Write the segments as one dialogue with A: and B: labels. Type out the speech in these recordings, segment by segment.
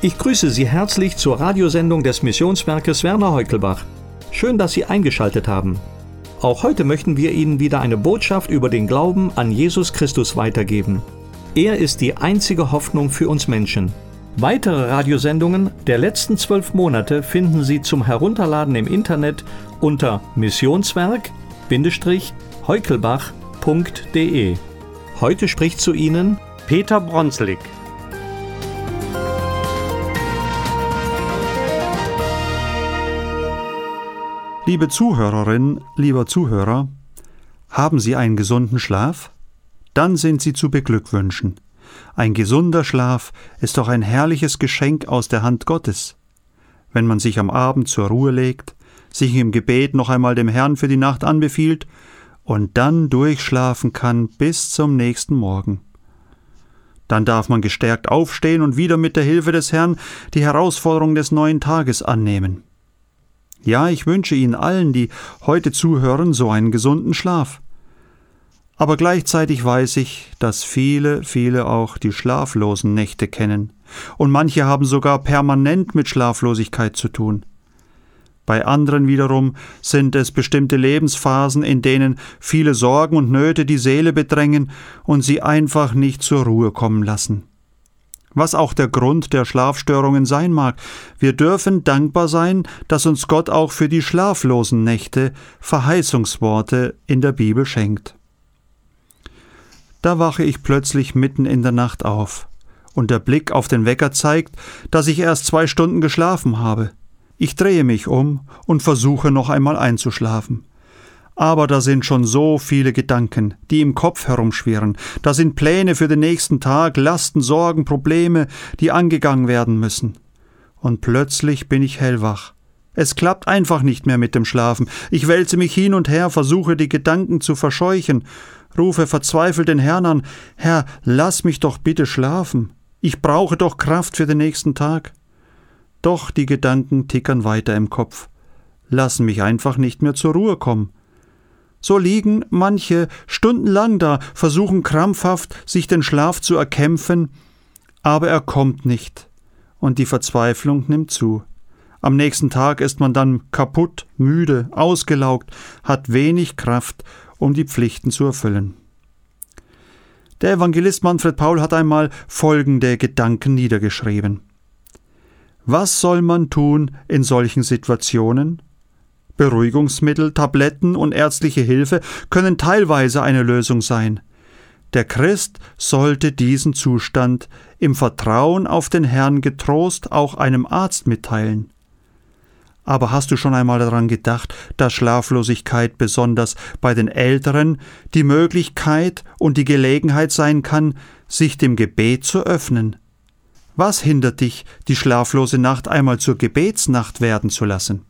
A: Ich grüße Sie herzlich zur Radiosendung des Missionswerkes Werner Heukelbach. Schön, dass Sie eingeschaltet haben. Auch heute möchten wir Ihnen wieder eine Botschaft über den Glauben an Jesus Christus weitergeben. Er ist die einzige Hoffnung für uns Menschen. Weitere Radiosendungen der letzten 12 Monate finden Sie zum Herunterladen im Internet unter missionswerk-heukelbach.de. Heute spricht zu Ihnen Peter Bronselig.
B: Liebe Zuhörerin, lieber Zuhörer, haben Sie einen gesunden Schlaf? Dann sind Sie zu beglückwünschen. Ein gesunder Schlaf ist doch ein herrliches Geschenk aus der Hand Gottes. Wenn man sich am Abend zur Ruhe legt, sich im Gebet noch einmal dem Herrn für die Nacht anbefiehlt und dann durchschlafen kann bis zum nächsten Morgen. Dann darf man gestärkt aufstehen und wieder mit der Hilfe des Herrn die Herausforderung des neuen Tages annehmen. Ja, ich wünsche Ihnen allen, die heute zuhören, so einen gesunden Schlaf. Aber gleichzeitig weiß ich, dass viele auch die schlaflosen Nächte kennen. Und manche haben sogar permanent mit Schlaflosigkeit zu tun. Bei anderen wiederum sind es bestimmte Lebensphasen, in denen viele Sorgen und Nöte die Seele bedrängen und sie einfach nicht zur Ruhe kommen lassen. Was auch der Grund der Schlafstörungen sein mag, wir dürfen dankbar sein, dass uns Gott auch für die schlaflosen Nächte Verheißungsworte in der Bibel schenkt. Da wache ich plötzlich mitten in der Nacht auf, und der Blick auf den Wecker zeigt, dass ich erst 2 Stunden geschlafen habe. Ich drehe mich um und versuche noch einmal einzuschlafen. Aber da sind schon so viele Gedanken, die im Kopf herumschwirren. Da sind Pläne für den nächsten Tag, Lasten, Sorgen, Probleme, die angegangen werden müssen. Und plötzlich bin ich hellwach. Es klappt einfach nicht mehr mit dem Schlafen. Ich wälze mich hin und her, versuche die Gedanken zu verscheuchen, rufe verzweifelt den Herrn an: Herr, lass mich doch bitte schlafen. Ich brauche doch Kraft für den nächsten Tag. Doch die Gedanken tickern weiter im Kopf, lassen mich einfach nicht mehr zur Ruhe kommen. So liegen manche stundenlang da, versuchen krampfhaft, sich den Schlaf zu erkämpfen, aber er kommt nicht, und die Verzweiflung nimmt zu. Am nächsten Tag ist man dann kaputt, müde, ausgelaugt, hat wenig Kraft, um die Pflichten zu erfüllen. Der Evangelist Manfred Paul hat einmal folgende Gedanken niedergeschrieben: Was soll man tun in solchen Situationen? Beruhigungsmittel, Tabletten und ärztliche Hilfe können teilweise eine Lösung sein. Der Christ sollte diesen Zustand im Vertrauen auf den Herrn getrost auch einem Arzt mitteilen. Aber hast du schon einmal daran gedacht, dass Schlaflosigkeit besonders bei den Älteren die Möglichkeit und die Gelegenheit sein kann, sich dem Gebet zu öffnen? Was hindert dich, die schlaflose Nacht einmal zur Gebetsnacht werden zu lassen?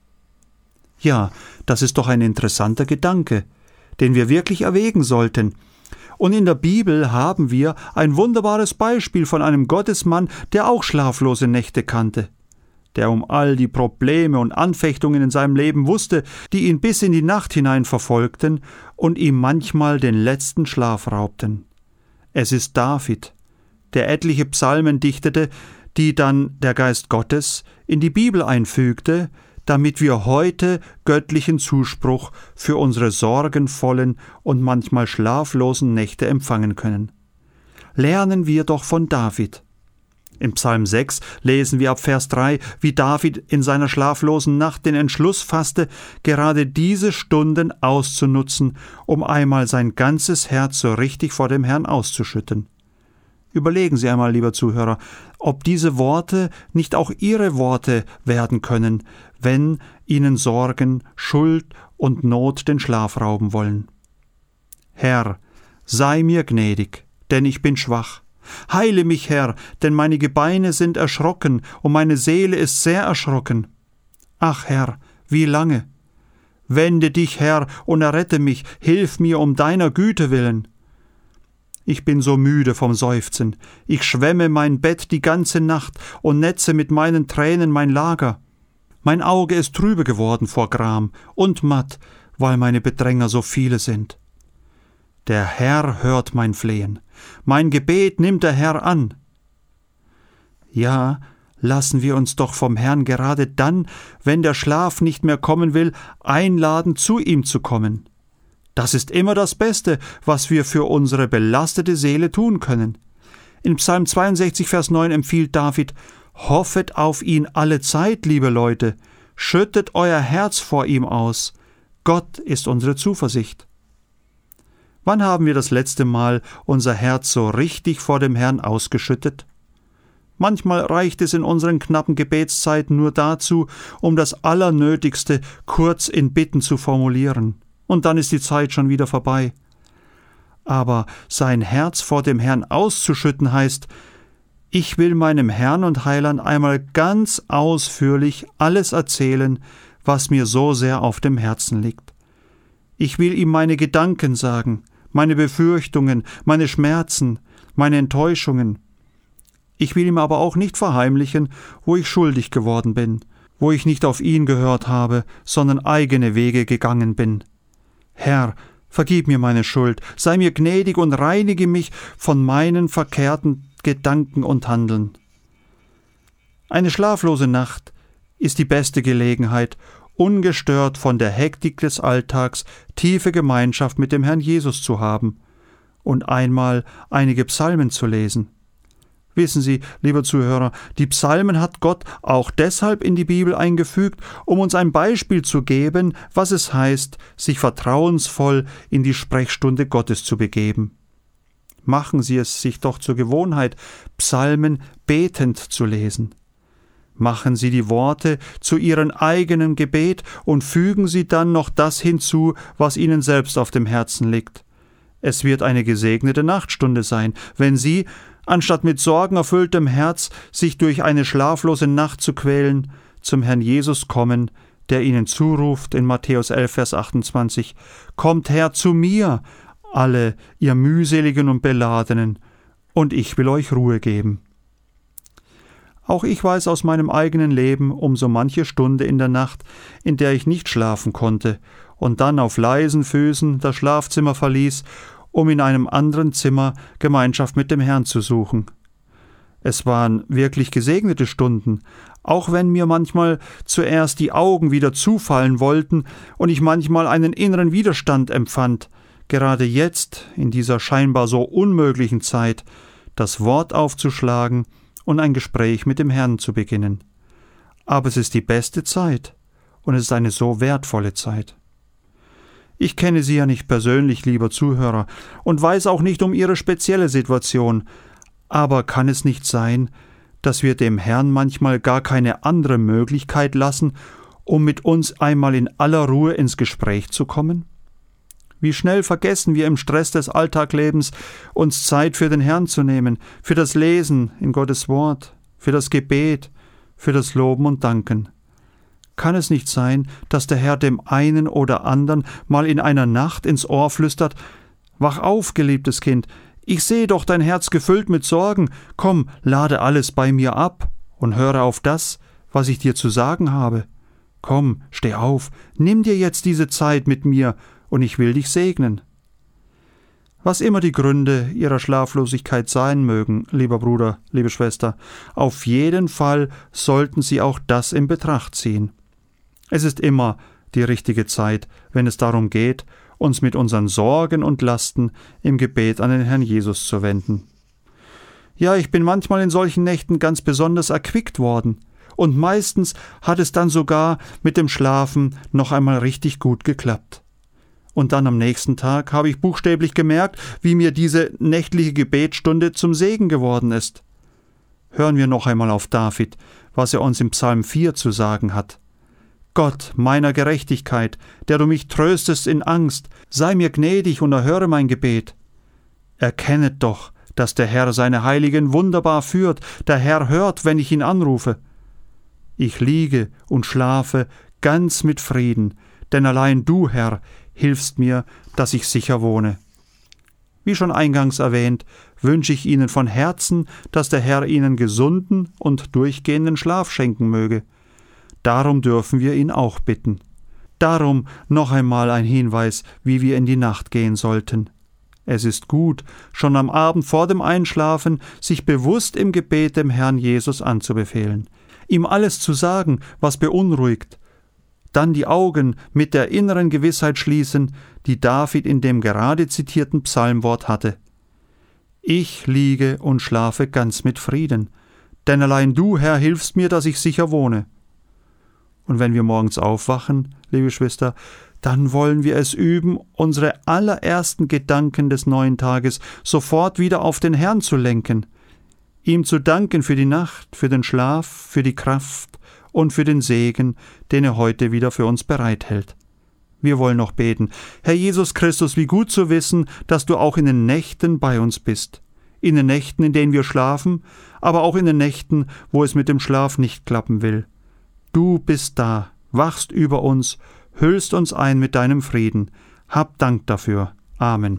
B: Ja, das ist doch ein interessanter Gedanke, den wir wirklich erwägen sollten. Und in der Bibel haben wir ein wunderbares Beispiel von einem Gottesmann, der auch schlaflose Nächte kannte, der um all die Probleme und Anfechtungen in seinem Leben wusste, die ihn bis in die Nacht hinein verfolgten und ihm manchmal den letzten Schlaf raubten. Es ist David, der etliche Psalmen dichtete, die dann der Geist Gottes in die Bibel einfügte, damit wir heute göttlichen Zuspruch für unsere sorgenvollen und manchmal schlaflosen Nächte empfangen können. Lernen wir doch von David. Im Psalm 6 lesen wir ab Vers 3, wie David in seiner schlaflosen Nacht den Entschluss fasste, gerade diese Stunden auszunutzen, um einmal sein ganzes Herz so richtig vor dem Herrn auszuschütten. Überlegen Sie einmal, lieber Zuhörer, ob diese Worte nicht auch Ihre Worte werden können, wenn Ihnen Sorgen, Schuld und Not den Schlaf rauben wollen. Herr, sei mir gnädig, denn ich bin schwach. Heile mich, Herr, denn meine Gebeine sind erschrocken und meine Seele ist sehr erschrocken. Ach, Herr, wie lange? Wende dich, Herr, und errette mich, hilf mir um deiner Güte willen. Ich bin so müde vom Seufzen, ich schwemme mein Bett die ganze Nacht und netze mit meinen Tränen mein Lager. Mein Auge ist trübe geworden vor Gram und matt, weil meine Bedränger so viele sind. Der Herr hört mein Flehen, mein Gebet nimmt der Herr an. Ja, lassen wir uns doch vom Herrn gerade dann, wenn der Schlaf nicht mehr kommen will, einladen, zu ihm zu kommen. Das ist immer das Beste, was wir für unsere belastete Seele tun können. In Psalm 62, Vers 9 empfiehlt David: Hoffet auf ihn alle Zeit, liebe Leute, schüttet euer Herz vor ihm aus. Gott ist unsere Zuversicht. Wann haben wir das letzte Mal unser Herz so richtig vor dem Herrn ausgeschüttet? Manchmal reicht es in unseren knappen Gebetszeiten nur dazu, um das Allernötigste kurz in Bitten zu formulieren. Und dann ist die Zeit schon wieder vorbei. Aber sein Herz vor dem Herrn auszuschütten heißt: Ich will meinem Herrn und Heiland einmal ganz ausführlich alles erzählen, was mir so sehr auf dem Herzen liegt. Ich will ihm meine Gedanken sagen, meine Befürchtungen, meine Schmerzen, meine Enttäuschungen. Ich will ihm aber auch nicht verheimlichen, wo ich schuldig geworden bin, wo ich nicht auf ihn gehört habe, sondern eigene Wege gegangen bin. Herr, vergib mir meine Schuld, sei mir gnädig und reinige mich von meinen verkehrten Gedanken und Handeln. Eine schlaflose Nacht ist die beste Gelegenheit, ungestört von der Hektik des Alltags tiefe Gemeinschaft mit dem Herrn Jesus zu haben und einmal einige Psalmen zu lesen. Wissen Sie, lieber Zuhörer, die Psalmen hat Gott auch deshalb in die Bibel eingefügt, um uns ein Beispiel zu geben, was es heißt, sich vertrauensvoll in die Sprechstunde Gottes zu begeben. Machen Sie es sich doch zur Gewohnheit, Psalmen betend zu lesen. Machen Sie die Worte zu Ihrem eigenen Gebet und fügen Sie dann noch das hinzu, was Ihnen selbst auf dem Herzen liegt. Es wird eine gesegnete Nachtstunde sein, wenn Sie, anstatt mit sorgenerfülltem Herz sich durch eine schlaflose Nacht zu quälen, zum Herrn Jesus kommen, der Ihnen zuruft in Matthäus 11, Vers 28, »Kommt her zu mir, alle ihr mühseligen und Beladenen, und ich will euch Ruhe geben.« Auch ich weiß aus meinem eigenen Leben um so manche Stunde in der Nacht, in der ich nicht schlafen konnte und dann auf leisen Füßen das Schlafzimmer verließ, um in einem anderen Zimmer Gemeinschaft mit dem Herrn zu suchen. Es waren wirklich gesegnete Stunden, auch wenn mir manchmal zuerst die Augen wieder zufallen wollten und ich manchmal einen inneren Widerstand empfand, gerade jetzt, in dieser scheinbar so unmöglichen Zeit, das Wort aufzuschlagen und ein Gespräch mit dem Herrn zu beginnen. Aber es ist die beste Zeit und es ist eine so wertvolle Zeit. Ich kenne Sie ja nicht persönlich, lieber Zuhörer, und weiß auch nicht um Ihre spezielle Situation, aber kann es nicht sein, dass wir dem Herrn manchmal gar keine andere Möglichkeit lassen, um mit uns einmal in aller Ruhe ins Gespräch zu kommen? Wie schnell vergessen wir im Stress des Alltaglebens, uns Zeit für den Herrn zu nehmen, für das Lesen in Gottes Wort, für das Gebet, für das Loben und Danken. Kann es nicht sein, dass der Herr dem einen oder anderen mal in einer Nacht ins Ohr flüstert: »Wach auf, geliebtes Kind, ich sehe doch dein Herz gefüllt mit Sorgen, komm, lade alles bei mir ab und höre auf das, was ich dir zu sagen habe. Komm, steh auf, nimm dir jetzt diese Zeit mit mir, und ich will dich segnen.« Was immer die Gründe Ihrer Schlaflosigkeit sein mögen, lieber Bruder, liebe Schwester, auf jeden Fall sollten Sie auch das in Betracht ziehen. Es ist immer die richtige Zeit, wenn es darum geht, uns mit unseren Sorgen und Lasten im Gebet an den Herrn Jesus zu wenden. Ja, ich bin manchmal in solchen Nächten ganz besonders erquickt worden, und meistens hat es dann sogar mit dem Schlafen noch einmal richtig gut geklappt. Und dann am nächsten Tag habe ich buchstäblich gemerkt, wie mir diese nächtliche Gebetsstunde zum Segen geworden ist. Hören wir noch einmal auf David, was er uns im Psalm 4 zu sagen hat. »Gott meiner Gerechtigkeit, der du mich tröstest in Angst, sei mir gnädig und erhöre mein Gebet. Erkennet doch, dass der Herr seine Heiligen wunderbar führt, der Herr hört, wenn ich ihn anrufe. Ich liege und schlafe ganz mit Frieden, denn allein du, Herr, hilfst mir, dass ich sicher wohne.« Wie schon eingangs erwähnt, wünsche ich Ihnen von Herzen, dass der Herr Ihnen gesunden und durchgehenden Schlaf schenken möge. Darum dürfen wir ihn auch bitten. Darum noch einmal ein Hinweis, wie wir in die Nacht gehen sollten. Es ist gut, schon am Abend vor dem Einschlafen sich bewusst im Gebet dem Herrn Jesus anzubefehlen, ihm alles zu sagen, was beunruhigt, dann die Augen mit der inneren Gewissheit schließen, die David in dem gerade zitierten Psalmwort hatte. Ich liege und schlafe ganz mit Frieden, denn allein du, Herr, hilfst mir, dass ich sicher wohne. Und wenn wir morgens aufwachen, liebe Geschwister, dann wollen wir es üben, unsere allerersten Gedanken des neuen Tages sofort wieder auf den Herrn zu lenken, ihm zu danken für die Nacht, für den Schlaf, für die Kraft und für den Segen, den er heute wieder für uns bereithält. Wir wollen noch beten. Herr Jesus Christus, wie gut zu wissen, dass du auch in den Nächten bei uns bist. In den Nächten, in denen wir schlafen, aber auch in den Nächten, wo es mit dem Schlaf nicht klappen will. Du bist da, wachst über uns, hüllst uns ein mit deinem Frieden. Hab Dank dafür. Amen.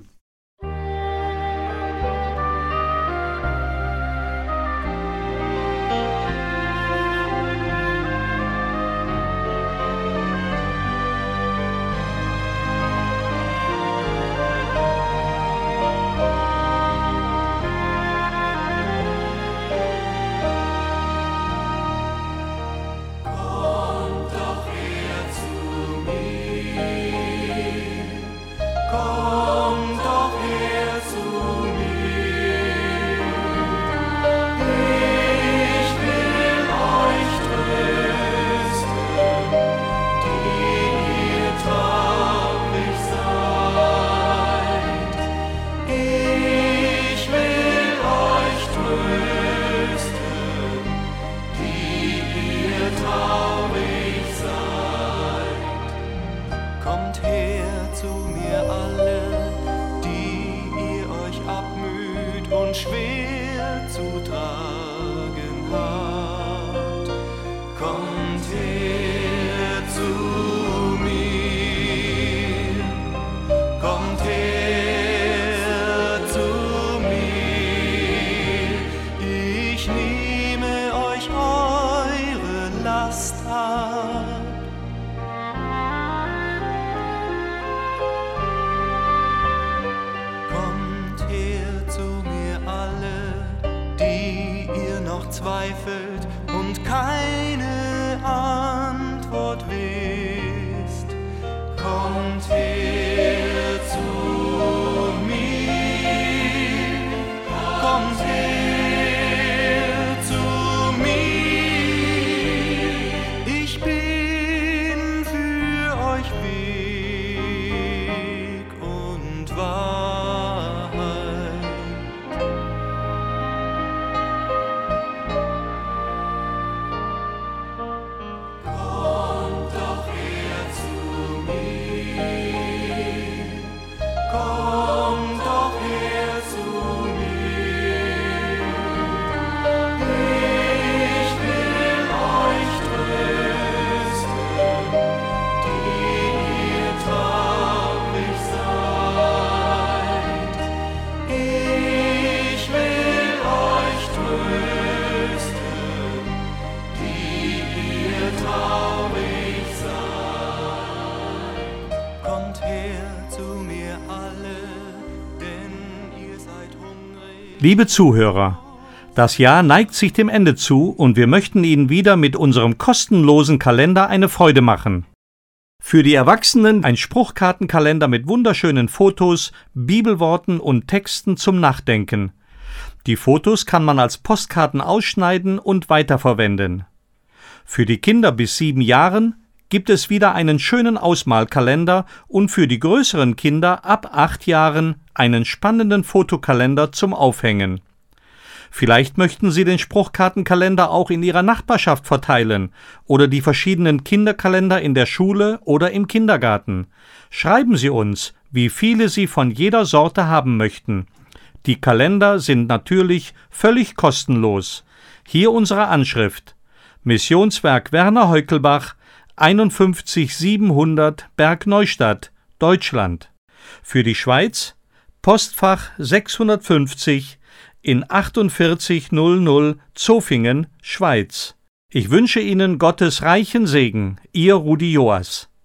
C: Schwer zu tragen habt, kommt her zu mir, kommt her zu mir, ich nehme euch eure Last ab. Kommt her zu mir alle, die ihr noch zweifelt und keine Antwort wisst. Kommt her zu mir, kommt her zu mir. Ich bin für euch Weg und Wahrheit. Kommt doch her zu mir, kommt doch her zu mir. Ich will euch trösten, die ihr traurig seid. Ich will euch trösten, die ihr traurig seid. Kommt her zu mir alle, denn ihr seid hungrig.
A: Liebe Zuhörer, das Jahr neigt sich dem Ende zu und wir möchten Ihnen wieder mit unserem kostenlosen Kalender eine Freude machen. Für die Erwachsenen ein Spruchkartenkalender mit wunderschönen Fotos, Bibelworten und Texten zum Nachdenken. Die Fotos kann man als Postkarten ausschneiden und weiterverwenden. Für die Kinder bis 7 Jahren gibt es wieder einen schönen Ausmalkalender und für die größeren Kinder ab 8 Jahren einen spannenden Fotokalender zum Aufhängen. Vielleicht möchten Sie den Spruchkartenkalender auch in Ihrer Nachbarschaft verteilen oder die verschiedenen Kinderkalender in der Schule oder im Kindergarten. Schreiben Sie uns, wie viele Sie von jeder Sorte haben möchten. Die Kalender sind natürlich völlig kostenlos. Hier unsere Anschrift: Missionswerk Werner Heukelbach, 51700 Bergneustadt, Deutschland. Für die Schweiz Postfach 650 in 4800 Zofingen, Schweiz. Ich wünsche Ihnen Gottes reichen Segen, Ihr Rudi Joas.